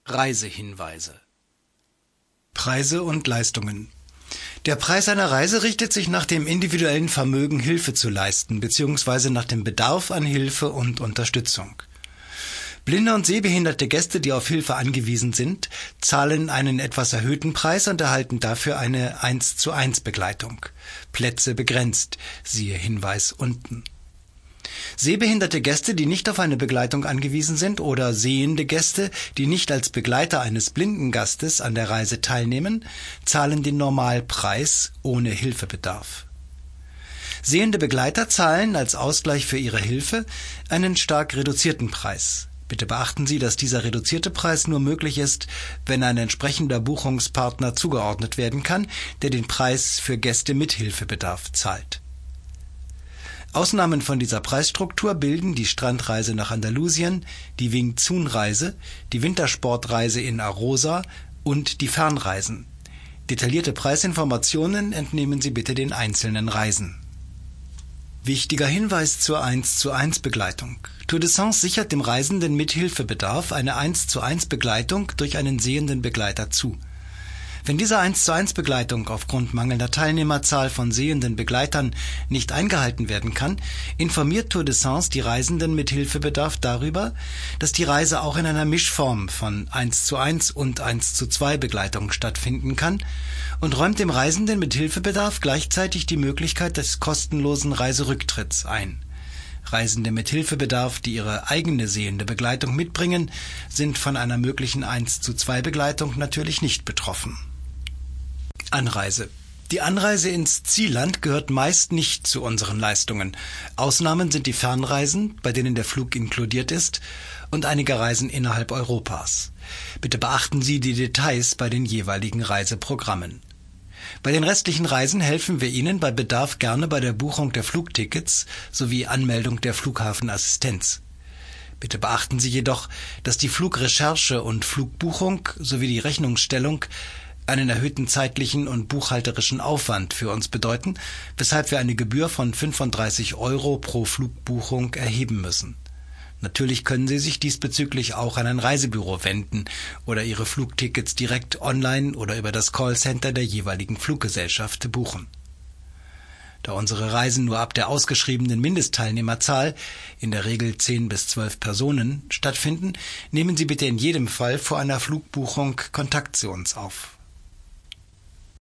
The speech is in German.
Reisehinweise. Preise und Leistungen. Der Preis einer Reise richtet sich nach dem individuellen Vermögen, Hilfe zu leisten, bzw. nach dem Bedarf an Hilfe und Unterstützung. Blinde und sehbehinderte Gäste, die auf Hilfe angewiesen sind, zahlen einen etwas erhöhten Preis und erhalten dafür eine 1:1 Begleitung. Plätze begrenzt, siehe Hinweis unten. Sehbehinderte Gäste, die nicht auf eine Begleitung angewiesen sind, oder sehende Gäste, die nicht als Begleiter eines blinden Gastes an der Reise teilnehmen, zahlen den Normalpreis ohne Hilfebedarf. Sehende Begleiter zahlen als Ausgleich für ihre Hilfe einen stark reduzierten Preis. Bitte beachten Sie, dass dieser reduzierte Preis nur möglich ist, wenn ein entsprechender Buchungspartner zugeordnet werden kann, der den Preis für Gäste mit Hilfebedarf zahlt. Ausnahmen von dieser Preisstruktur bilden die Strandreise nach Andalusien, die Wing Tsun-Reise, die Wintersportreise in Arosa und die Fernreisen. Detaillierte Preisinformationen entnehmen Sie bitte den einzelnen Reisen. Wichtiger Hinweis zur 1:1 Begleitung. Tour de Sens sichert dem Reisenden mit Hilfebedarf eine 1:1 Begleitung durch einen sehenden Begleiter zu. Wenn diese 1:1 Begleitung aufgrund mangelnder Teilnehmerzahl von sehenden Begleitern nicht eingehalten werden kann, informiert Tour de Sens die Reisenden mit Hilfebedarf darüber, dass die Reise auch in einer Mischform von 1:1 und 1:2 Begleitung stattfinden kann und räumt dem Reisenden mit Hilfebedarf gleichzeitig die Möglichkeit des kostenlosen Reiserücktritts ein. Reisende mit Hilfebedarf, die ihre eigene sehende Begleitung mitbringen, sind von einer möglichen 1:2 Begleitung natürlich nicht betroffen. Anreise. Die Anreise ins Zielland gehört meist nicht zu unseren Leistungen. Ausnahmen sind die Fernreisen, bei denen der Flug inkludiert ist, und einige Reisen innerhalb Europas. Bitte beachten Sie die Details bei den jeweiligen Reiseprogrammen. Bei den restlichen Reisen helfen wir Ihnen bei Bedarf gerne bei der Buchung der Flugtickets sowie Anmeldung der Flughafenassistenz. Bitte beachten Sie jedoch, dass die Flugrecherche und Flugbuchung sowie die Rechnungsstellung einen erhöhten zeitlichen und buchhalterischen Aufwand für uns bedeuten, weshalb wir eine Gebühr von 35 € pro Flugbuchung erheben müssen. Natürlich können Sie sich diesbezüglich auch an ein Reisebüro wenden oder Ihre Flugtickets direkt online oder über das Callcenter der jeweiligen Fluggesellschaft buchen. Da unsere Reisen nur ab der ausgeschriebenen Mindestteilnehmerzahl, in der Regel 10 bis 12 Personen, stattfinden, nehmen Sie bitte in jedem Fall vor einer Flugbuchung Kontakt zu uns auf.